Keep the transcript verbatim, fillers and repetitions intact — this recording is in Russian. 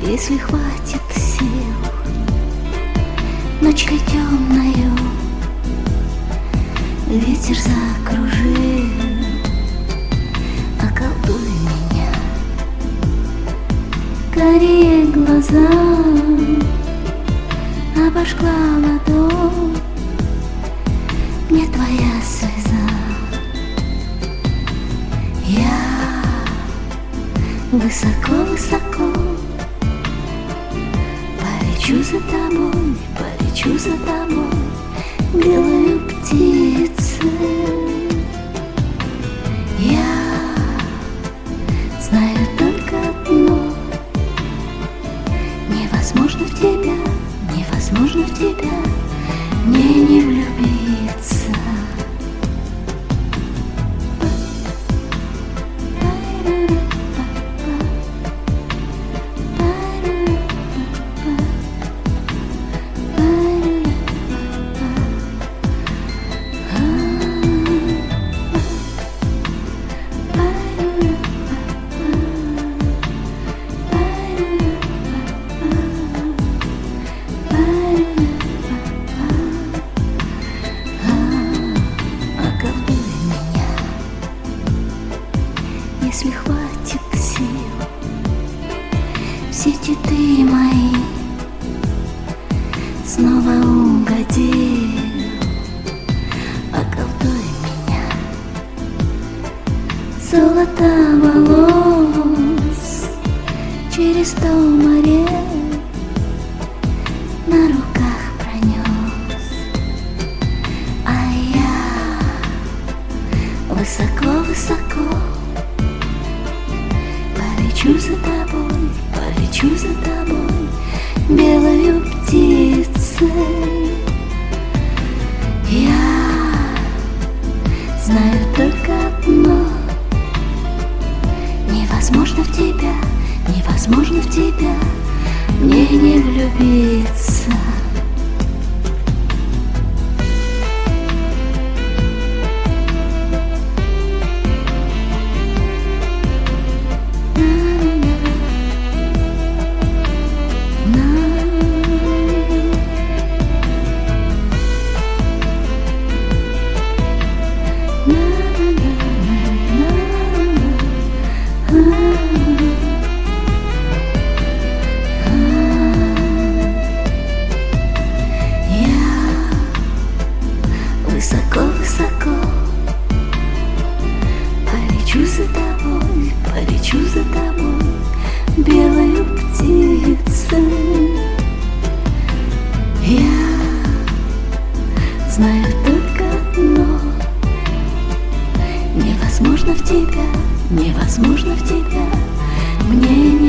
Если хватит сил, ночью темною ветер закружил, околдуй меня. Карие глаза обожгла ладонь, мне твоя слеза. Я высоко-высоко полечу за тобой, полечу за тобой, белую птицу. Я знаю только одно: невозможно в тебя, невозможно в тебя мне не влюбиться. Если хватит сил, в сети ты мои снова угодил, околдуй меня. Золото волос через сто морей на руках пронес, а я высоко-высоко полечу за тобой, полечу за тобой, белою птицей. Я знаю только одно: невозможно в тебя, невозможно в тебя мне не влюбиться. Высоко-высоко полечу за тобой, полечу за тобой, белою птицей. Я знаю только одно: невозможно в тебя, невозможно в тебя мне